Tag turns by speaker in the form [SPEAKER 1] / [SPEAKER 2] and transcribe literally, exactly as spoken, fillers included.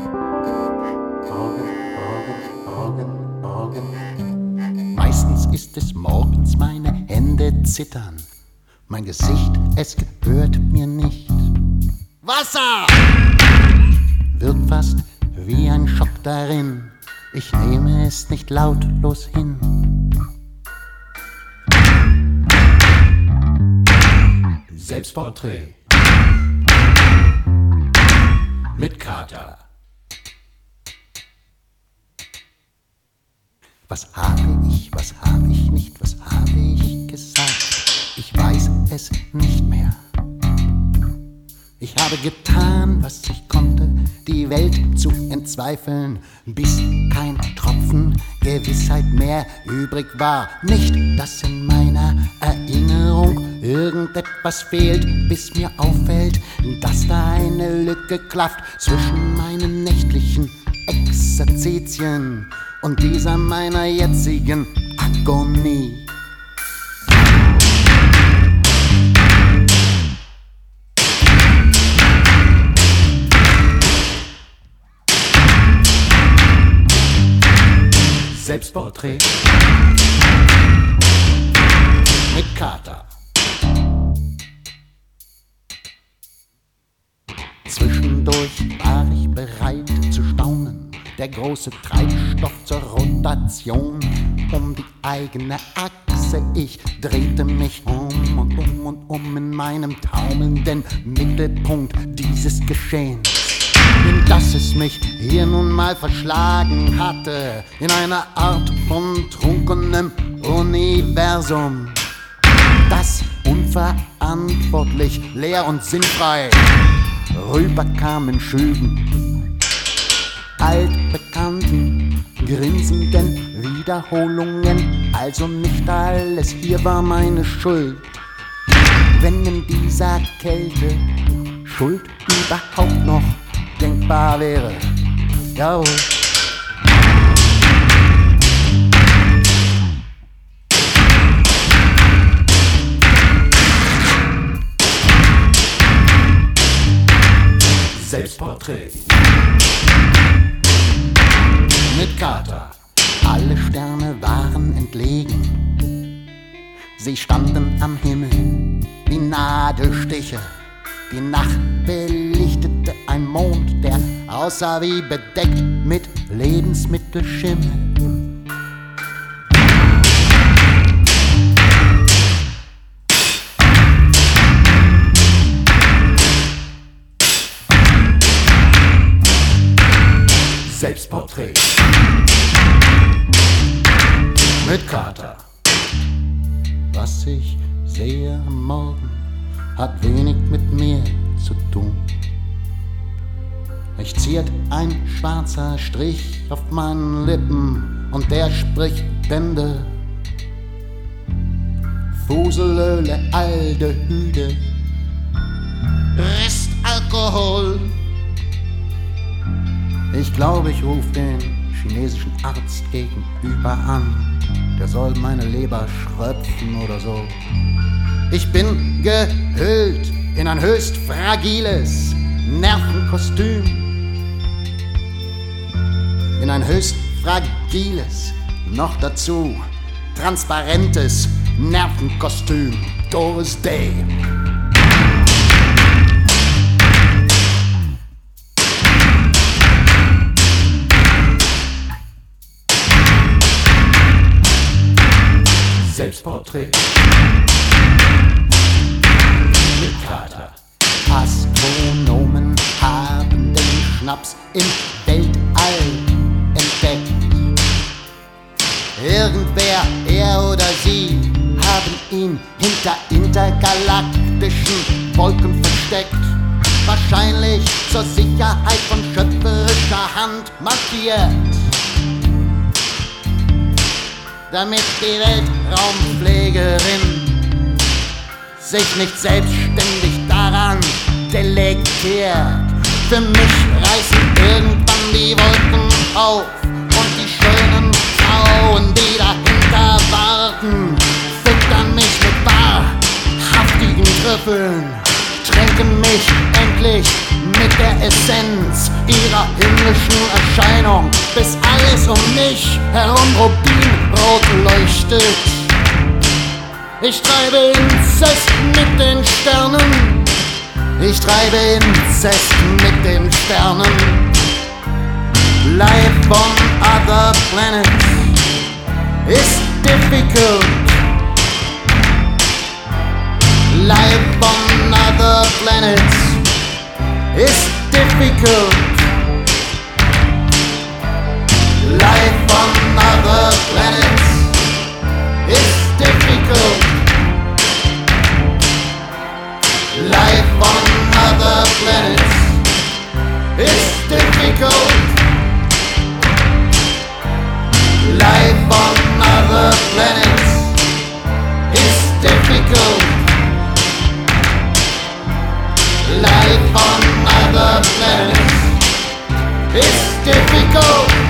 [SPEAKER 1] Meistens ist es morgens, meine Hände zittern. Mein Gesicht, es gehört mir nicht. Wasser! Wird fast wie ein Schock darin. Ich nehme es nicht lautlos hin. Selbstporträt mit Kater. Was habe ich, was habe ich nicht, was habe ich gesagt? Ich weiß es nicht mehr. Ich habe getan, was ich konnte, die Welt zu entzweifeln, bis kein Tropfen Gewissheit mehr übrig war. Nicht, dass in meiner Erinnerung irgendetwas fehlt, bis mir auffällt, dass da eine Lücke klafft zwischen meinen nächtlichen Exerzitien und dieser meiner jetzigen Agonie. Selbstporträt mit Kater. Zwischendurch war ich bereit zu staunen. Der große Treibstoff zur Rotation um die eigene Achse. Ich drehte mich um und um und um in meinem taumelnden Mittelpunkt dieses Geschehens, in das es mich hier nun mal verschlagen hatte, in einer Art von trunkenem Universum, das unverantwortlich, leer und sinnfrei rüberkam in Schüben, altbekannten, grinsenden Wiederholungen. Also nicht alles hier war meine Schuld, wenn in dieser Kälte Schuld überhaupt noch denkbar wäre. Jawohl. Selbstporträt mit Kater. Alle Sterne waren entlegen. Sie standen am Himmel wie Nadelstiche. Die Nacht belichtete ein Mond, der aussah wie bedeckt mit Lebensmittelschimmel. Selbstporträt mit Kater. Was ich sehe am Morgen hat wenig mit mir zu tun. Mich ziert ein schwarzer Strich auf meinen Lippen und der spricht Bände. Fuselöle, Aldehyde, Restalkohol. Ich glaube, ich rufe den chinesischen Arzt gegenüber an. Der soll meine Leber schröpfen oder so. Ich bin gehüllt in ein höchst fragiles Nervenkostüm. In ein höchst fragiles, noch dazu transparentes Nervenkostüm. Doris Day. Selbstporträt mit Kater. Astronomen haben den Schnaps im Weltall entdeckt. Irgendwer, er oder sie, haben ihn hinter intergalaktischen Wolken versteckt. Wahrscheinlich zur Sicherheit von schöpferischer Hand markiert, damit die Weltraumpflegerin sich nicht selbstständig daran delektiert. Für mich reißen irgendwann die Wolken auf und die schönen Frauen, die dahinter warten, füttern mich mit wahrhaftigen Trüffeln, tränken mich endlich mit der Essenz ihrer himmlischen Erscheinung, bis alles um mich herum rubinrot leuchtet. Ich treibe Inzest mit den Sternen, ich treibe Inzest mit den Sternen. Life on other planets is difficult. Life on other planets is difficult. Life on other planets is difficult. Life on other planets is difficult. Life on other planets is difficult. Life on other planets is difficult.